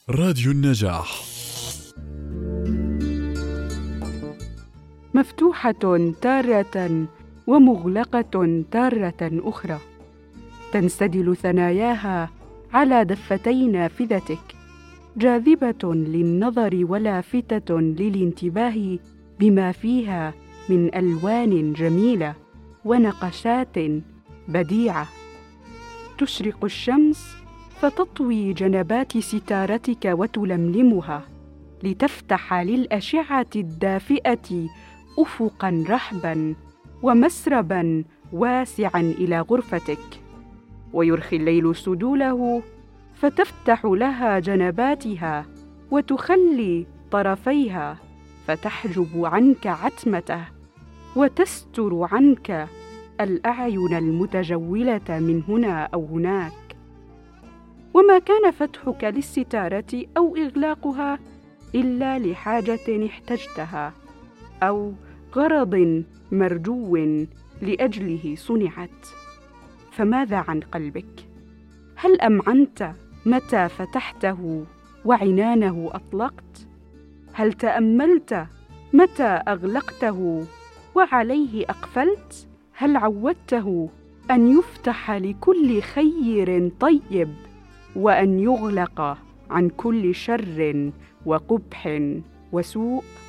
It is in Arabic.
راديو النجاح. مفتوحة تارة ومغلقة تارة أخرى، تنسدل ثناياها على دفتي نافذتك، جاذبة للنظر ولافتة للانتباه بما فيها من ألوان جميلة ونقشات بديعة. تشرق الشمس فتطوي جنبات ستارتك وتلملمها، لتفتح للأشعة الدافئة أفقاً رحباً ومسرباً واسعاً إلى غرفتك. ويرخي الليل سدوله فتفتح لها جنباتها وتخلي طرفيها، فتحجب عنك عتمته وتستر عنك الأعين المتجولة من هنا أو هناك. وما كان فتحك للستارة أو إغلاقها إلا لحاجة احتجتها أو غرض مرجو لأجله صنعت. فماذا عن قلبك؟ هل أمعنت متى فتحته وعنانه أطلقت؟ هل تأملت متى أغلقته وعليه أقفلت؟ هل عودته أن يفتح لكل خير طيب وأن يغلق عن كل شر وقبح وسوء؟